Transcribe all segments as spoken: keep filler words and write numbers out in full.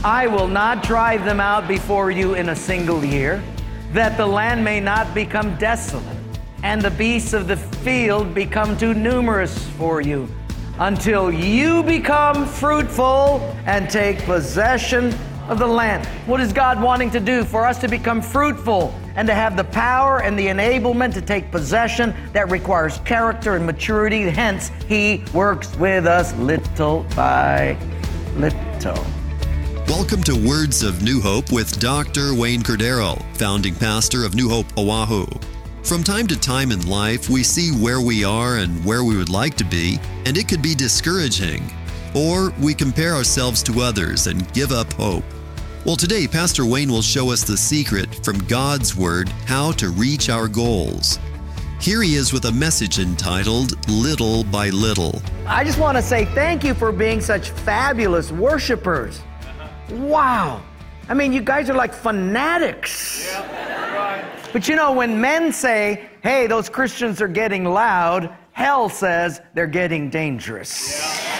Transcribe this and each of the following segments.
I will not drive them out before you in a single year, that the land may not become desolate, and the beasts of the field become too numerous for you, until you become fruitful and take possession of the land. What is God wanting to do? For us to become fruitful and to have the power and the enablement to take possession. That requires character and maturity. Hence, He works with us little by little. Welcome to Words of New Hope with Doctor Wayne Cordeiro, founding pastor of New Hope, Oahu. From time to time in life, we see where we are and where we would like to be, and it could be discouraging. Or we compare ourselves to others and give up hope. Well, today, Pastor Wayne will show us the secret from God's Word how to reach our goals. Here he is with a message entitled, Little by Little. I just want to say thank you for being such fabulous worshipers. Wow. I mean, you guys are like fanatics. Yeah, right. But you know, when men say, hey, those Christians are getting loud, hell says they're getting dangerous. Yeah.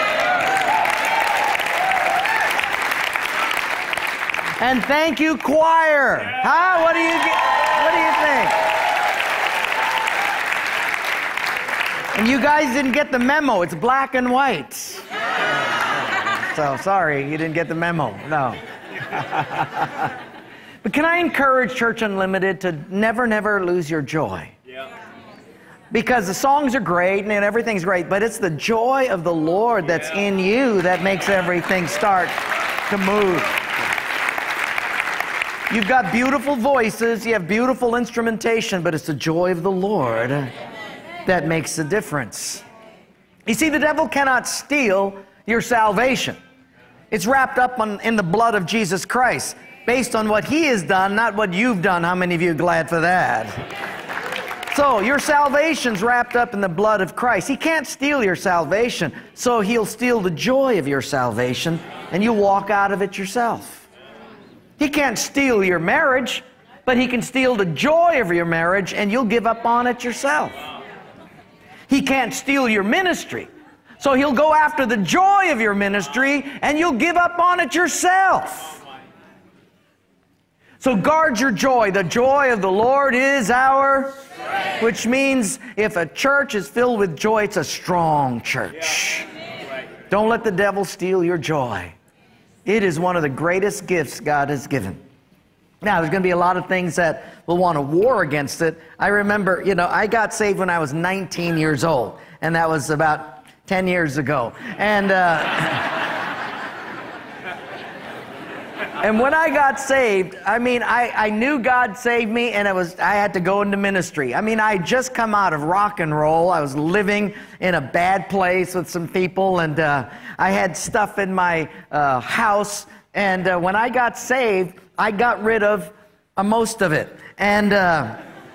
And thank you, choir. Yeah. Huh? What do you what do you think? And you guys didn't get the memo. It's black and white. So sorry, you didn't get the memo. No. But can I encourage Church Unlimited to never, never lose your joy? Yeah. Because the songs are great and everything's great, but it's the joy of the Lord that's Yeah. in you that makes everything start to move. You've got beautiful voices, you have beautiful instrumentation, but it's the joy of the Lord that makes the difference. You see, the devil cannot steal your salvation. It's wrapped up on, in the blood of Jesus Christ, based on what He has done, not what you've done. How many of you are glad for that? So your salvation's wrapped up in the blood of Christ. He can't steal your salvation, so he'll steal the joy of your salvation, and you walk out of it yourself. He can't steal your marriage, but he can steal the joy of your marriage, and you'll give up on it yourself. He can't steal your ministry, so he'll go after the joy of your ministry, and you'll give up on it yourself. So guard your joy. The joy of the Lord is our strength. Which means if a church is filled with joy, it's a strong church. Don't let the devil steal your joy. It is one of the greatest gifts God has given. Now, there's going to be a lot of things that will want to war against it. I remember, you know, I got saved when I was nineteen years old, and that was about ten years ago. And uh, and when I got saved, I mean, I, I knew God saved me, and it was I had to go into ministry. I mean, I had just come out of rock and roll. I was living in a bad place with some people, and uh, I had stuff in my uh, house. And uh, when I got saved, I got rid of uh, most of it. And uh,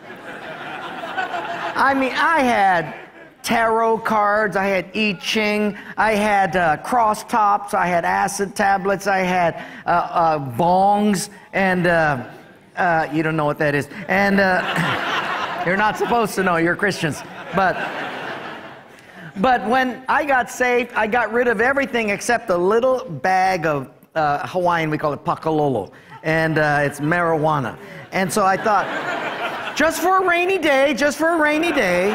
I mean, I had tarot cards, I had I Ching, I had uh, cross tops, I had acid tablets, I had uh, uh, bongs, and uh, uh, you don't know what that is. And uh, you're not supposed to know, you're Christians. But, but when I got saved, I got rid of everything except a little bag of uh, Hawaiian, we call it pakalolo, and uh, it's marijuana. And so I thought, just for a rainy day, just for a rainy day.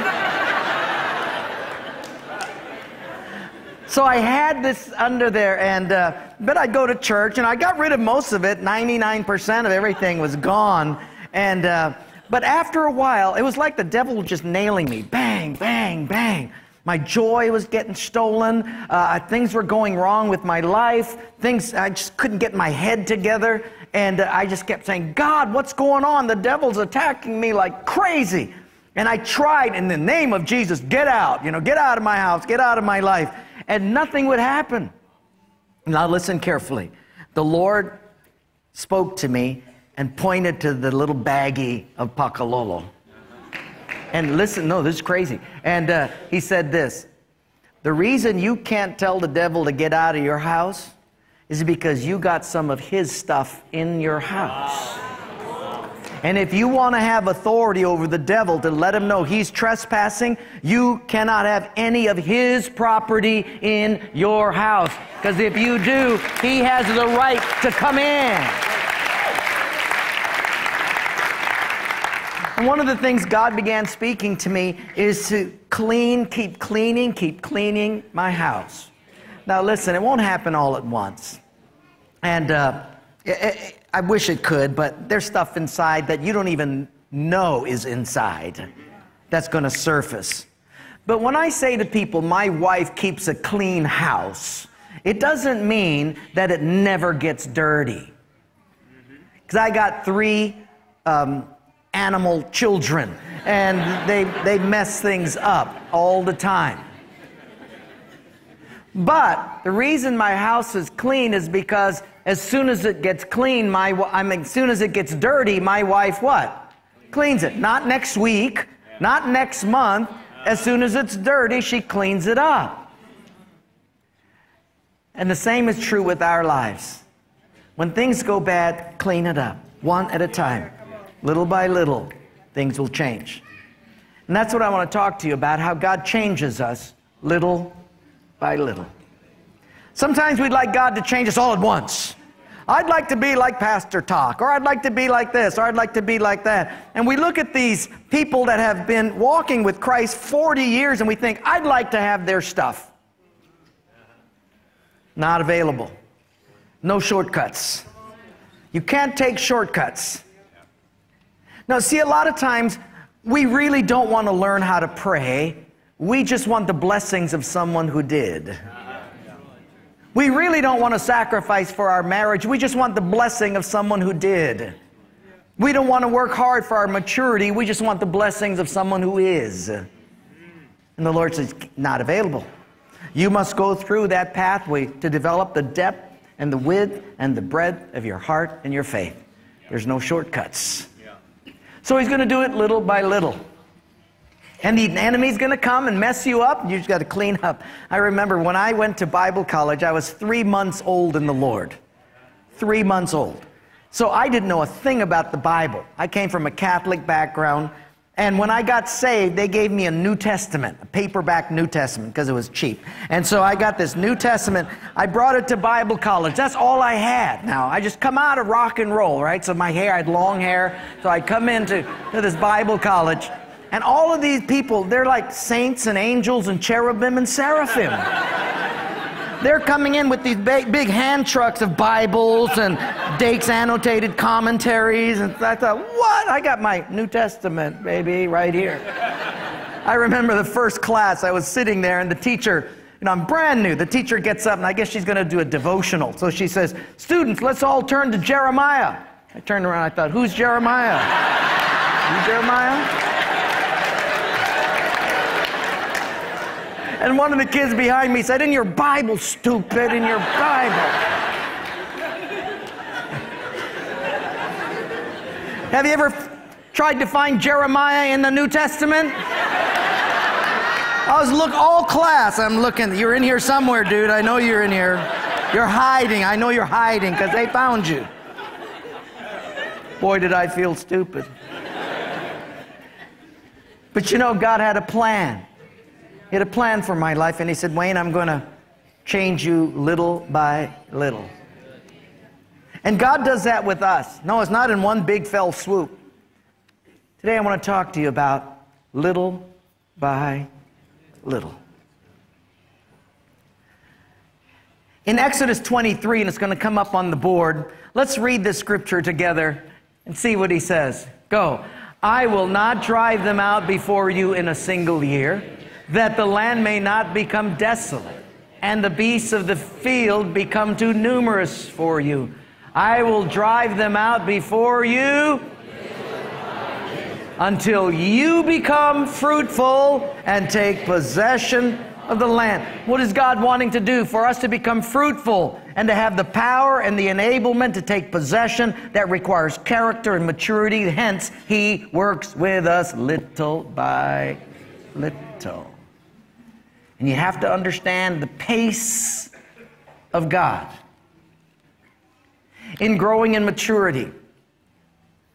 So I had this under there, and uh, but I'd go to church, and I got rid of most of it. ninety-nine percent of everything was gone. And uh, but after a while, it was like the devil was just nailing me. Bang, bang, bang. My joy was getting stolen. Uh, things were going wrong with my life. Things, I just couldn't get my head together. And uh, I just kept saying, God, what's going on? The devil's attacking me like crazy. And I tried, in the name of Jesus, get out. You know, get out of my house, get out of my life. And nothing would happen. Now listen carefully. The Lord spoke to me and pointed to the little baggie of pakalolo. And listen, no, this is crazy. And uh, he said this, the reason you can't tell the devil to get out of your house is because you got some of his stuff in your house. And if you want to have authority over the devil to let him know he's trespassing, you cannot have any of his property in your house. Because if you do, he has the right to come in. And one of the things God began speaking to me is to clean, keep cleaning, keep cleaning my house. Now listen, it won't happen all at once. And uh, it, it, I wish it could, but there's stuff inside that you don't even know is inside that's going to surface. But when I say to people, my wife keeps a clean house, it doesn't mean that it never gets dirty. Because I got three um, animal children, and they, they mess things up all the time. But the reason my house is clean is because as soon as it gets clean, my I mean, as soon as it gets dirty, my wife what? Cleans it. Not next week, not next month. As soon as it's dirty, she cleans it up. And the same is true with our lives. When things go bad, clean it up, one at a time. Little by little, things will change. And that's what I want to talk to you about, how God changes us little by little. Sometimes we'd like God to change us all at once. I'd like to be like Pastor Talk, or I'd like to be like this, or I'd like to be like that. And we look at these people that have been walking with Christ forty years and we think, I'd like to have their stuff. Not available. No shortcuts. You can't take shortcuts. Now, see, a lot of times we really don't want to learn how to pray. We just want the blessings of someone who did. We really don't want to sacrifice for our marriage. We just want the blessing of someone who did. We don't want to work hard for our maturity. We just want the blessings of someone who is. And the Lord says, not available. You must go through that pathway to develop the depth and the width and the breadth of your heart and your faith. There's no shortcuts. So he's going to do it little by little. And the enemy's going to come and mess you up, and you just got to clean up. I remember when I went to Bible college, I was three months old in the Lord. Three months old. So I didn't know a thing about the Bible. I came from a Catholic background, and when I got saved, they gave me a New Testament, a paperback New Testament, because it was cheap. And so I got this New Testament. I brought it to Bible college. That's all I had. Now, I just come out of rock and roll, right? So my hair, I had long hair. So I come into to this Bible college. And all of these people, they're like saints and angels and cherubim and seraphim. They're coming in with these big, big hand trucks of Bibles and Dake's annotated commentaries. And I thought, what? I got my New Testament, baby, right here. I remember the first class, I was sitting there and the teacher, you know, I'm brand new. The teacher gets up and I guess she's going to do a devotional. So she says, students, let's all turn to Jeremiah. I turned around, I thought, who's Jeremiah? You Jeremiah? And one of the kids behind me said, in your Bible, stupid, in your Bible. Have you ever f- tried to find Jeremiah in the New Testament? I was look all class, I'm looking, you're in here somewhere, dude. I know you're in here. You're hiding. I know you're hiding because they found you. Boy, did I feel stupid. But you know, God had a plan. He had a plan for my life, and he said, Wayne, I'm going to change you little by little. And God does that with us. No, it's not in one big fell swoop. Today I want to talk to you about little by little. In Exodus twenty-three, and it's going to come up on the board, let's read this scripture together and see what he says. Go. I will not drive them out before you in a single year, that the land may not become desolate, and the beasts of the field become too numerous for you. I will drive them out before you until you become fruitful and take possession of the land. What is God wanting to do? For us to become fruitful and to have the power and the enablement to take possession. That requires character and maturity. Hence, he works with us little by little. And you have to understand the pace of God in growing in maturity.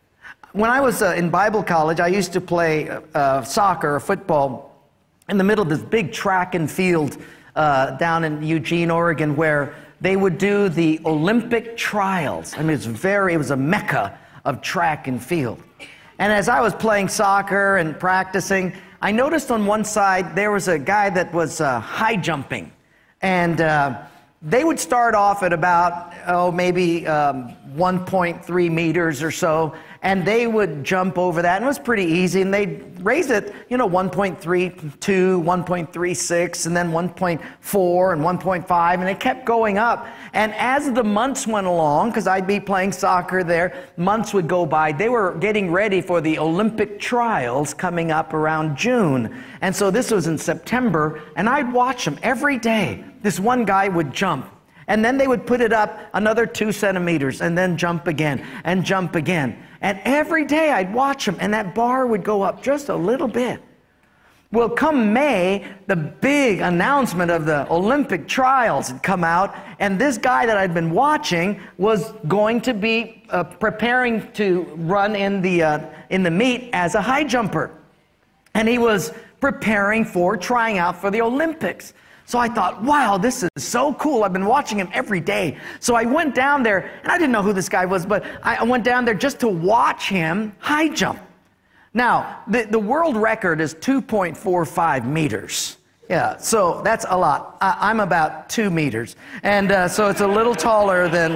When I was uh, in Bible college, I used to play uh, soccer or football in the middle of this big track and field uh, down in Eugene, Oregon, where they would do the Olympic trials. I mean, it's very, it was a mecca of track and field. And as I was playing soccer and practicing, I noticed on one side there was a guy that was uh, high jumping. And uh, they would start off at about, oh, maybe um, one point three meters or so, and they would jump over that, and it was pretty easy, and they'd raise it, you know, one point three two, one point three six, and then one point four and one point five, and it kept going up. And as the months went along, because I'd be playing soccer there, months would go by. They were getting ready for the Olympic trials coming up around June. And so this was in September, and I'd watch them every day. This one guy would jump, and then they would put it up another two centimeters, and then jump again, and jump again. And every day I'd watch him, and that bar would go up just a little bit. Well, come May, the big announcement of the Olympic trials had come out, and this guy that I'd been watching was going to be uh, preparing to run in the, uh, in the meet as a high jumper. And he was preparing for trying out for the Olympics. So I thought, wow, this is so cool. I've been watching him every day. So I went down there, and I didn't know who this guy was, but I went down there just to watch him high jump. Now, the, the world record is two point four five meters. Yeah, so that's a lot. I, I'm about two meters. And uh, so it's a little taller than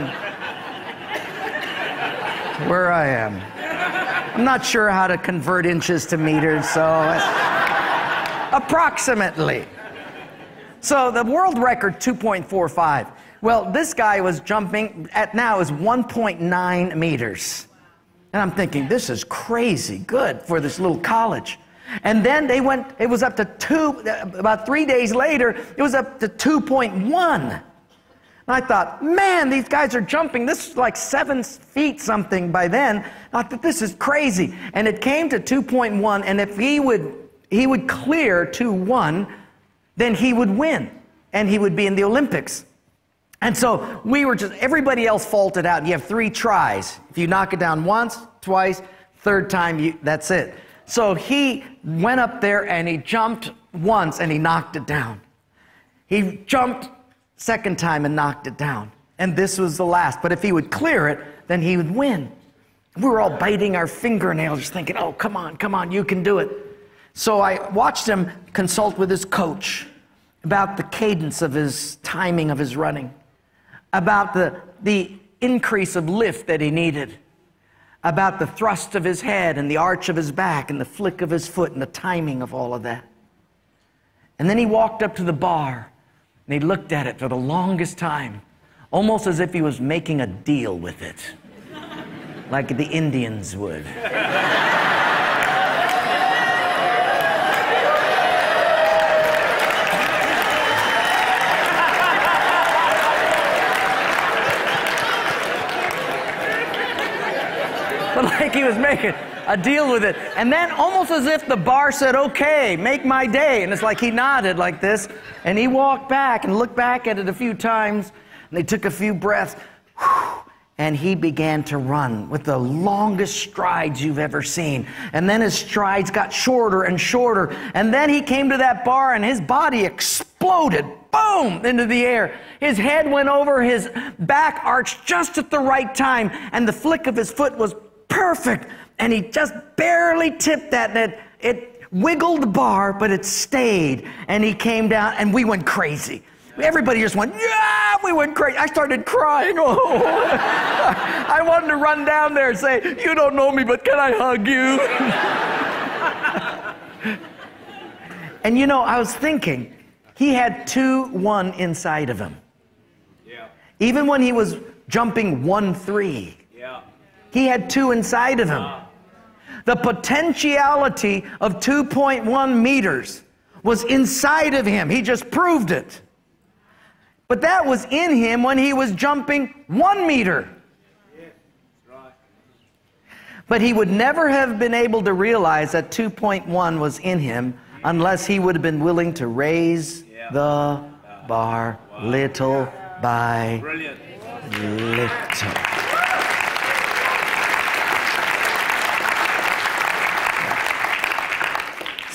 where I am. I'm not sure how to convert inches to meters, so approximately. So the world record, two point four five. Well, this guy was jumping at now is one point nine meters. And I'm thinking, this is crazy good for this little college. And then they went, it was up to two, about three days later, it was up to two point one. And I thought, man, these guys are jumping. This is like seven feet something by then. I thought, this is crazy. And it came to two point one, and if he would, he would clear two one, then he would win, and he would be in the Olympics. And so we were just, everybody else faulted out. You have three tries. If you knock it down once, twice, third time, you, that's it. So he went up there and he jumped once and he knocked it down. He jumped second time and knocked it down. And this was the last. But if he would clear it, then he would win. We were all biting our fingernails, just thinking, oh, come on, come on, you can do it. So I watched him consult with his coach about the cadence of his timing of his running, about the, the increase of lift that he needed, about the thrust of his head and the arch of his back and the flick of his foot and the timing of all of that. And then he walked up to the bar and he looked at it for the longest time, almost as if he was making a deal with it, like the Indians would. But like he was making a deal with it. And then almost as if the bar said, okay, make my day. And it's like he nodded like this. And he walked back and looked back at it a few times. And they took a few breaths. And he began to run with the longest strides you've ever seen. And then his strides got shorter and shorter. And then he came to that bar and his body exploded, boom, into the air. His head went over, his back arched just at the right time. And the flick of his foot was perfect, and he just barely tipped that, and it, it wiggled the bar, but it stayed, and he came down, and we went crazy. Everybody just went, yeah, we went crazy. I started crying. Oh, I wanted to run down there and say, you don't know me, but can I hug you? And you know, I was thinking, he had two one inside of him. Yeah. Even when he was jumping one three. Yeah. He had two inside of him. The potentiality of two point one meters was inside of him. He just proved it. But that was in him when he was jumping one meter. But he would never have been able to realize that two point one was in him unless he would have been willing to raise the bar little by little.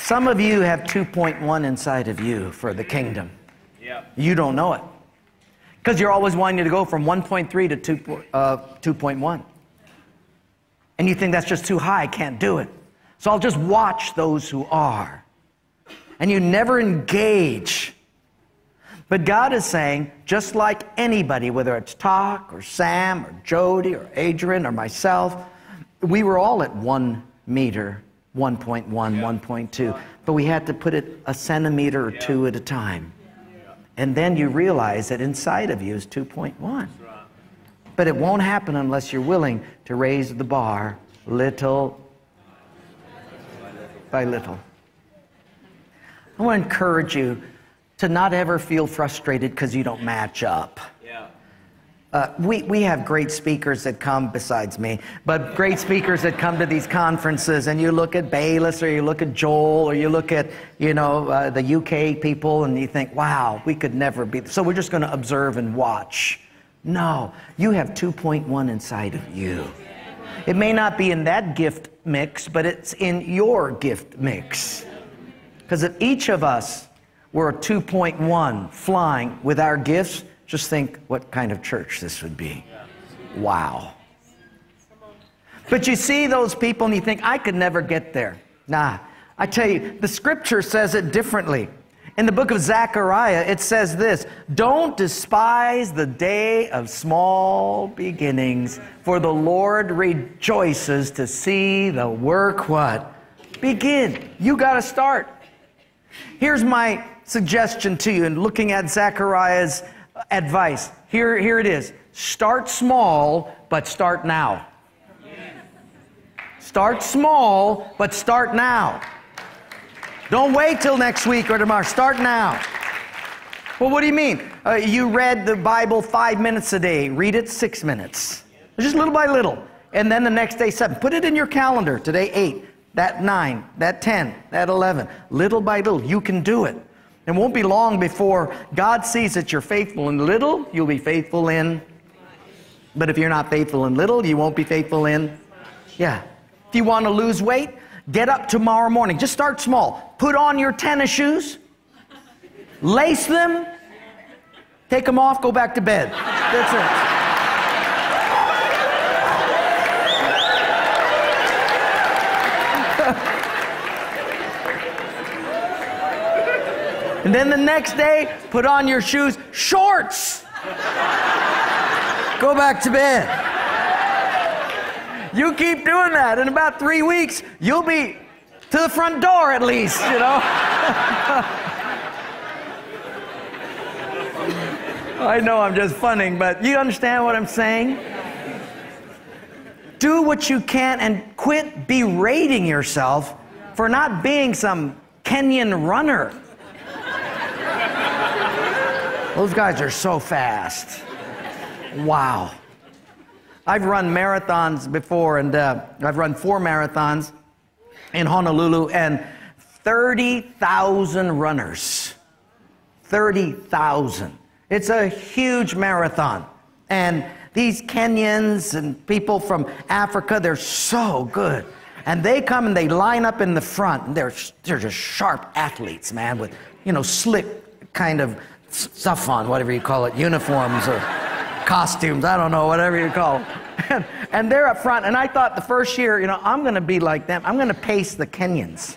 Some of you have two point one inside of you for the kingdom. Yeah. You don't know it. Because you're always wanting to go from one point three to two, uh, two point one. And you think that's just too high, I can't do it. So I'll just watch those who are. And you never engage. But God is saying, just like anybody, whether it's Talk or Sam or Jody or Adrian or myself, we were all at one meter, one point one, yeah. one point two. But we had to put it a centimeter or yeah. two at a time. Yeah. And then you realize that inside of you is two point one. Right. But it won't happen unless you're willing to raise the bar little by little. I want to encourage you to not ever feel frustrated because you don't match up. Yeah. Uh, we, we have great speakers that come, besides me, but great speakers that come to these conferences, and you look at Bayless, or you look at Joel, or you look at, you know, uh, the U K people, and you think, wow, we could never be, so we're just going to observe and watch. No, you have two point one inside of you. It may not be in that gift mix, but it's in your gift mix. Because if each of us were a two point one flying with our gifts, just think what kind of church this would be. Wow. But you see those people and you think, I could never get there. Nah, I tell you, the scripture says it differently. In the book of Zechariah, it says this: don't despise the day of small beginnings, for the Lord rejoices to see the work what? Begin. You got to start. Here's my suggestion to you in looking at Zechariah's advice. Here, here it is. Start small, but start now. Start small, but start now. Don't wait till next week or tomorrow. Start now. Well, what do you mean? Uh, you read the Bible five minutes a day. Read it six minutes. Just little by little. And then the next day, seven. Put it in your calendar. Today, eight. That nine. That ten. That eleven. Little by little. You can do it. It won't be long before God sees that you're faithful in little, you'll be faithful in. But if you're not faithful in little, you won't be faithful in. Yeah. If you want to lose weight, get up tomorrow morning. Just start small. Put on your tennis shoes. Lace them. Take them off, go back to bed. That's it. And then the next day, put on your shoes, shorts. Go back to bed. You keep doing that. In about three weeks, you'll be to the front door at least, you know. I know I'm just funning, but you understand what I'm saying? Do what you can and quit berating yourself for not being some Kenyan runner. Those guys are so fast. Wow. I've run marathons before, and uh, I've run four marathons in Honolulu, and thirty thousand runners. thirty thousand. It's a huge marathon. And these Kenyans and people from Africa, they're so good. And they come and they line up in the front, and they're, they're just sharp athletes, man, with, you know, slick kind of stuff on, whatever you call it, uniforms or costumes, I don't know, whatever you call it. And, and they're up front, and I thought the first year, you know, I'm going to be like them. I'm going to pace the Kenyans.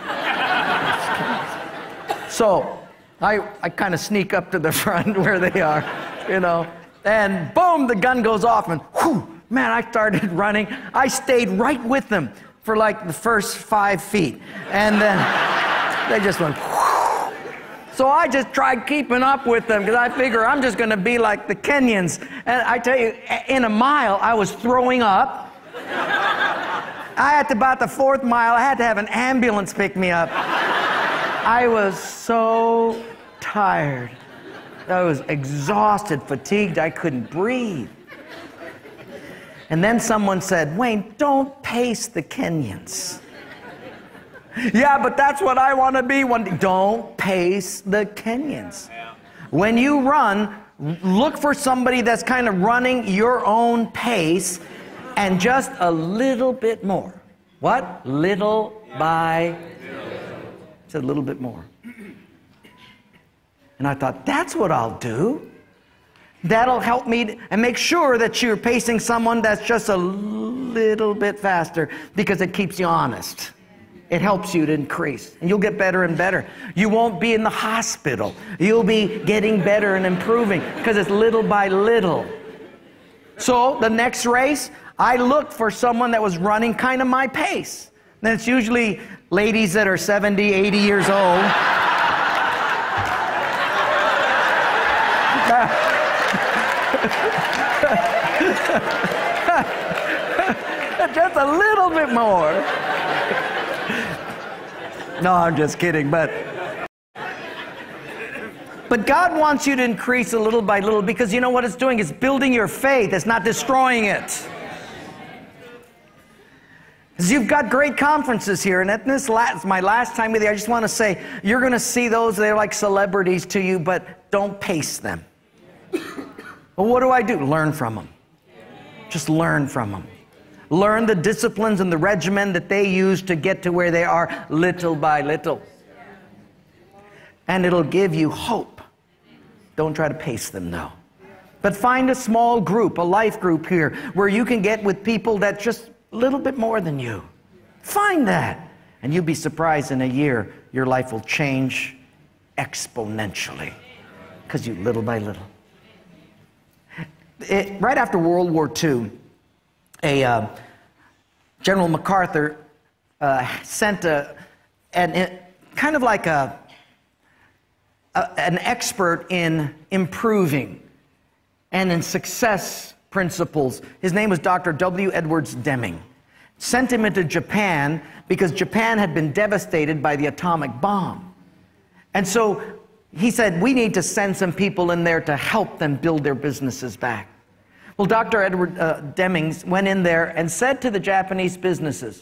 So I, I kind of sneak up to the front where they are, you know, and boom, the gun goes off, and whew, man, I started running. I stayed right with them for like the first five feet, and then they just went whew. So I just tried keeping up with them because I figure I'm just going to be like the Kenyans. And I tell you, in a mile, I was throwing up. I had to, about the fourth mile, I had to have an ambulance pick me up. I was so tired. I was exhausted, fatigued. I couldn't breathe. And then someone said, Wayne, don't pace the Kenyans. Yeah, but that's what I want to be one day. Don't pace the Kenyans. When you run, look for somebody that's kind of running your own pace and just a little bit more. What? Little by little. He said, a little bit more. And I thought, that's what I'll do. That'll help me and make sure that you're pacing someone that's just a little bit faster, because it keeps you honest. It helps you to increase, and you'll get better and better. You won't be in the hospital. You'll be getting better and improving, because it's little by little. So the next race, I looked for someone that was running kind of my pace. And it's usually ladies that are seventy, eighty years old. Just a little bit more. No, I'm just kidding, but but God wants you to increase a little by little, because you know what it's doing? It's building your faith. It's not destroying it. Because you've got great conferences here, and at this last, my last time with you, I just want to say, you're going to see those, they're like celebrities to you, but don't pace them. Well, what do I do? Learn from them. Just learn from them. Learn the disciplines and the regimen that they use to get to where they are, little by little. And it'll give you hope. Don't try to pace them, though. But find a small group, a life group here, where you can get with people that just a little bit more than you. Find that. And you'll be surprised in a year, your life will change exponentially. Because you, little by little. It, right after World War Two, a uh, General MacArthur uh, sent a, an, a kind of like a, a an expert in improving and in success principles. His name was Doctor W. Edwards Deming. Sent him into Japan because Japan had been devastated by the atomic bomb. And so he said, we need to send some people in there to help them build their businesses back. Well, Doctor Edward uh, Deming went in there and said to the Japanese businesses,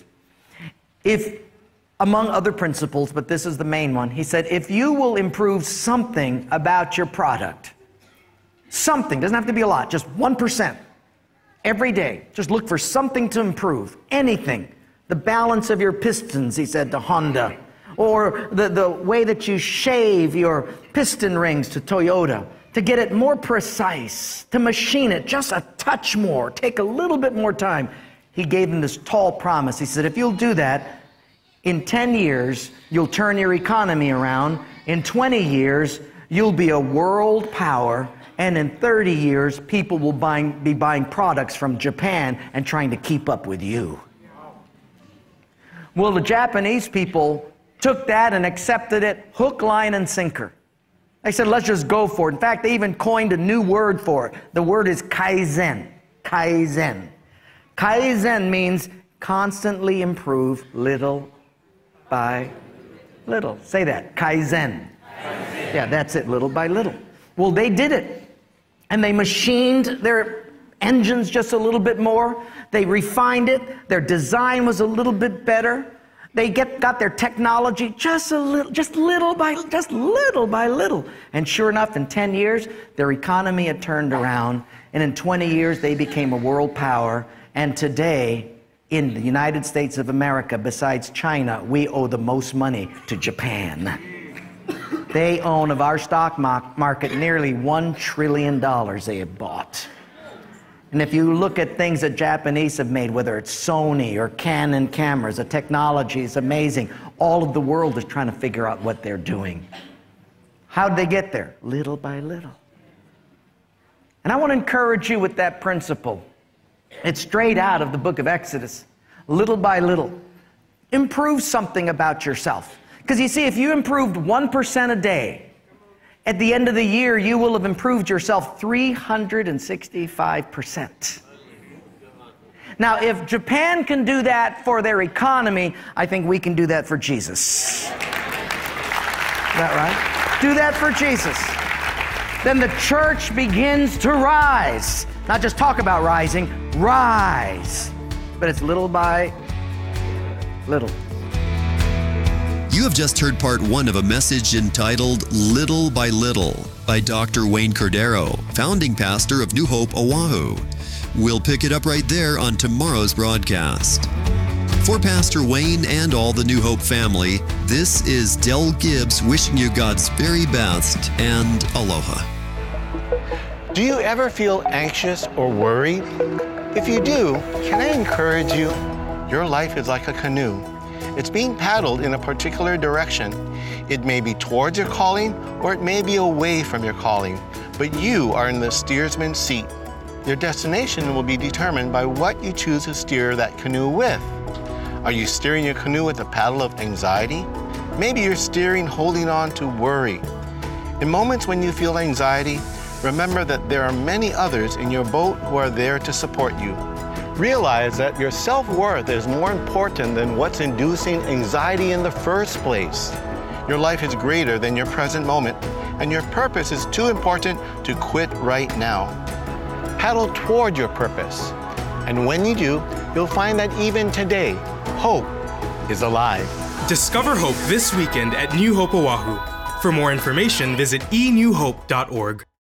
if, among other principles, but this is the main one, he said, if you will improve something about your product, something, doesn't have to be a lot, just one percent, every day, just look for something to improve, anything. The balance of your pistons, he said to Honda, or the, the way that you shave your piston rings to Toyota, to get it more precise, to machine it just a touch more, take a little bit more time. He gave them this tall promise. He said, if you'll do that, in ten years, you'll turn your economy around. In twenty years, you'll be a world power. And in thirty years, people will buying, be buying products from Japan and trying to keep up with you. Well, the Japanese people took that and accepted it hook, line, and sinker. They said, let's just go for it. In fact, they even coined a new word for it. The word is kaizen. Kaizen. Kaizen means constantly improve little by little. Say that. Kaizen. Kaizen. Yeah, that's it, little by little. Well, they did it. And they machined their engines just a little bit more. They refined it. Their design was a little bit better. They get, got their technology just a little, just little by, just little by little. And sure enough, in ten years, their economy had turned around. And in twenty years, they became a world power. And today, in the United States of America, besides China, we owe the most money to Japan. They own, of our stock market, nearly one trillion dollars they have bought. And if you look at things that Japanese have made, whether it's Sony or Canon cameras, the technology is amazing. All of the world is trying to figure out what they're doing. How'd they get there? Little by little. And I want to encourage you with that principle. It's straight out of the book of Exodus. Little by little. Improve something about yourself. Because you see, if you improved one percent a day, at the end of the year, you will have improved yourself three hundred sixty-five percent. Now, if Japan can do that for their economy, I think we can do that for Jesus. Is that right? Do that for Jesus. Then the church begins to rise. Not just talk about rising, rise. But it's little by little. You have just heard part one of a message entitled Little by Little by Doctor Wayne Cordero, founding pastor of New Hope, Oahu. We'll pick it up right there on tomorrow's broadcast. For Pastor Wayne and all the New Hope family, this is Del Gibbs wishing you God's very best and aloha. Do you ever feel anxious or worried? If you do, can I encourage you? Your life is like a canoe. It's being paddled in a particular direction. It may be towards your calling or it may be away from your calling, but you are in the steersman's seat. Your destination will be determined by what you choose to steer that canoe with. Are you steering your canoe with a paddle of anxiety? Maybe you're steering holding on to worry. In moments when you feel anxiety, remember that there are many others in your boat who are there to support you. Realize that your self-worth is more important than what's inducing anxiety in the first place. Your life is greater than your present moment, and your purpose is too important to quit right now. Paddle toward your purpose, and when you do, you'll find that even today, hope is alive. Discover hope this weekend at New Hope Oahu. For more information, visit e new hope dot org.